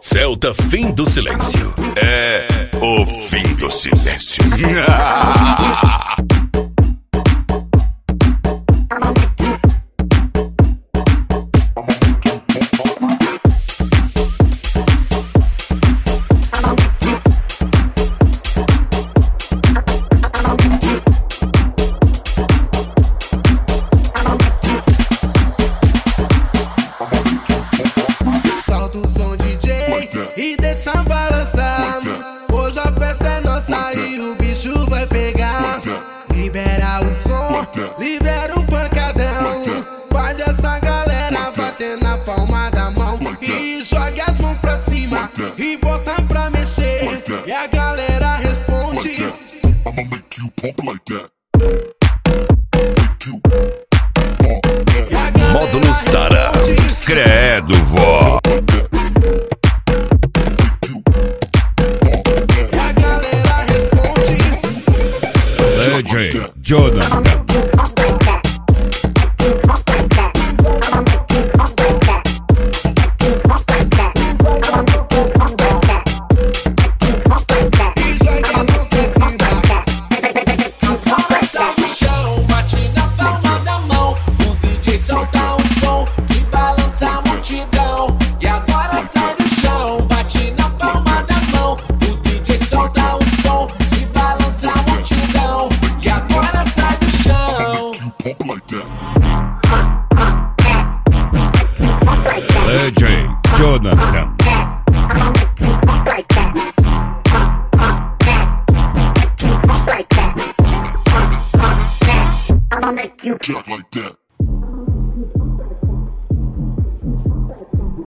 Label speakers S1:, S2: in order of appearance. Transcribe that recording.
S1: Celta, fim do silêncio.
S2: É o fim do silêncio.
S3: Solta o som, DJ, e deixa balançar. Hoje a festa é nossa e o bicho vai pegar. Libera o som, libera o pancadão. Faz essa galera bater na palma da mão. E joga as mãos pra cima e bota pra mexer. E a galera responde:
S2: I'ma make you pump like that.
S3: E a galera
S1: Módulo Stara.
S3: responde:
S2: Credo, vó.
S3: E a galera responde:
S1: DJ Jonathan.
S3: e joga as mãos pra cima.
S4: Sai do chão, bate na palma da mão. O DJ solta um som que balança a multidão. E agora sai do chão, bate na palma da mão. O DJ solta um som que balança a multidão. E agora sai do chão.
S2: You pump like that.
S1: DJ Jonathan.
S2: Jack like that.